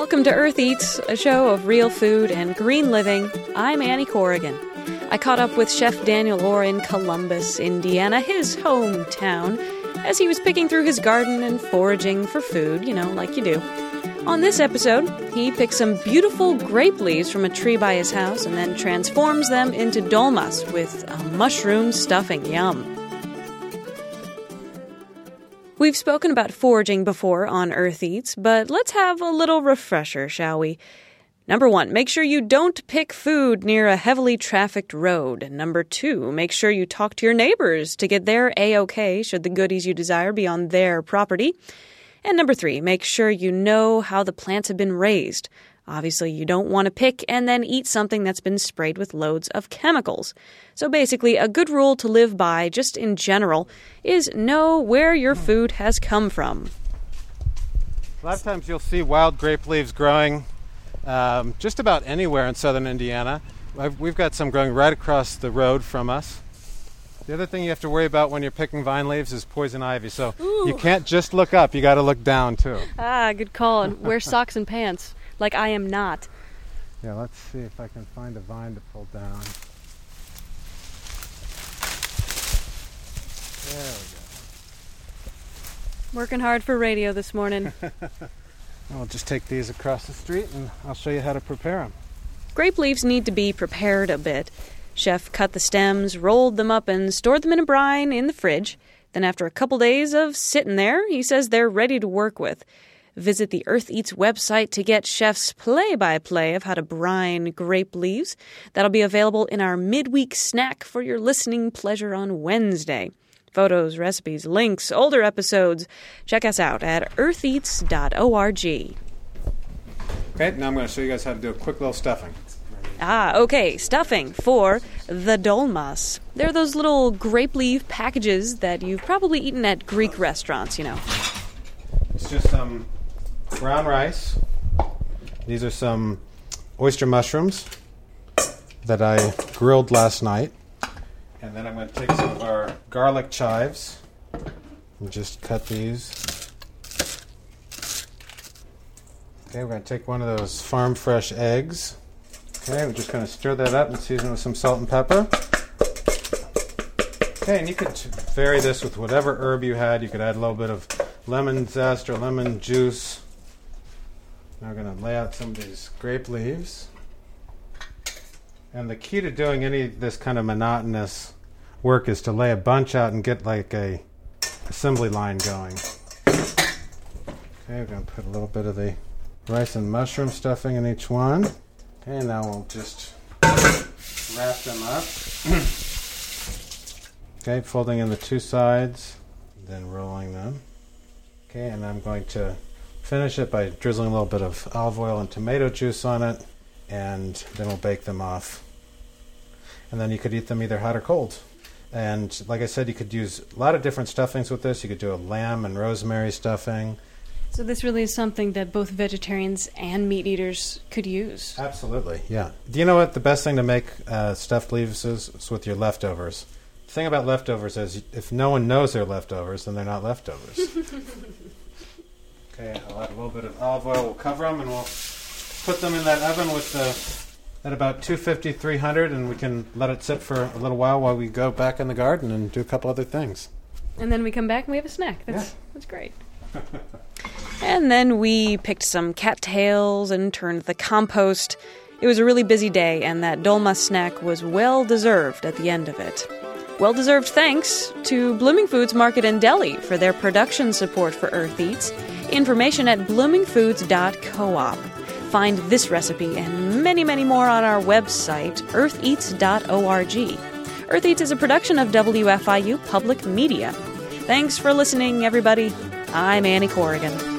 Welcome to Earth Eats, a show of real food and green living. I'm Annie Corrigan. I caught up with Chef Daniel Orr in Columbus, Indiana, his hometown, as he was picking through his garden and foraging for food, like you do. On this episode, he picks some beautiful grape leaves from a tree by his house and then transforms them into dolmas with a mushroom stuffing. Yum. We've spoken about foraging before on Earth Eats, but let's have a little refresher, shall we? Number 1, make sure you don't pick food near a heavily trafficked road. Number 2, make sure you talk to your neighbors to get their A-OK should the goodies you desire be on their property. And number 3, make sure you know how the plants have been raised. Obviously, you don't want to pick and then eat something that's been sprayed with loads of chemicals. So basically, a good rule to live by, just in general, is know where your food has come from. A lot of times you'll see wild grape leaves growing just about anywhere in southern Indiana. We've got some growing right across the road from us. The other thing you have to worry about when you're picking vine leaves is poison ivy. So You can't just look up, you got to look down too. Good call. And wear socks and pants. Like I am not. Yeah, let's see if I can find a vine to pull down. There we go. Working hard for radio this morning. I'll just take these across the street and I'll show you how to prepare them. Grape leaves need to be prepared a bit. Chef cut the stems, rolled them up, and stored them in a brine in the fridge. Then after a couple days of sitting there, he says they're ready to work with. Visit the Earth Eats website to get Chef's play-by-play of how to brine grape leaves. That'll be available in our midweek snack for your listening pleasure on Wednesday. Photos, recipes, links, older episodes. Check us out at eartheats.org. Okay, now I'm going to show you guys how to do a quick little stuffing. Okay, stuffing for the dolmas. They're those little grape leaf packages that you've probably eaten at Greek restaurants, It's just some brown rice. These are some oyster mushrooms that I grilled last night. And then I'm going to take some of our garlic chives and just cut these. Okay, we're going to take one of those farm fresh eggs. Okay, we're just going to stir that up and season it with some salt and pepper. Okay, and you could vary this with whatever herb you had. You could add a little bit of lemon zest or lemon juice. Now we're going to lay out some of these grape leaves. And the key to doing any of this kind of monotonous work is to lay a bunch out and get like a assembly line going. Okay, we're going to put a little bit of the rice and mushroom stuffing in each one. Okay, now we'll just wrap them up. Okay, folding in the two sides, then rolling them. Okay, and I'm going to finish it by drizzling a little bit of olive oil and tomato juice on it, and then we'll bake them off. And then you could eat them either hot or cold. And like I said, you could use a lot of different stuffings with this. You could do a lamb and rosemary stuffing. So this really is something that both vegetarians and meat eaters could use. Absolutely, yeah. Do you know what the best thing to make stuffed leaves is? It's with your leftovers. The thing about leftovers is if no one knows they're leftovers, then they're not leftovers. Okay, I'll add a little bit of olive oil. We'll cover them and we'll put them in that oven at about 250, 300, and we can let it sit for a little while we go back in the garden and do a couple other things. And then we come back and we have a snack. That's great. And then we picked some cattails and turned the compost. It was a really busy day, and that dolma snack was well-deserved at the end of it. Well-deserved thanks to Blooming Foods Market and Deli for their production support for Earth Eats. Information at bloomingfoods.coop. Find this recipe and many, many more on our website, eartheats.org. Earth Eats is a production of WFIU Public Media. Thanks for listening, everybody. I'm Annie Corrigan.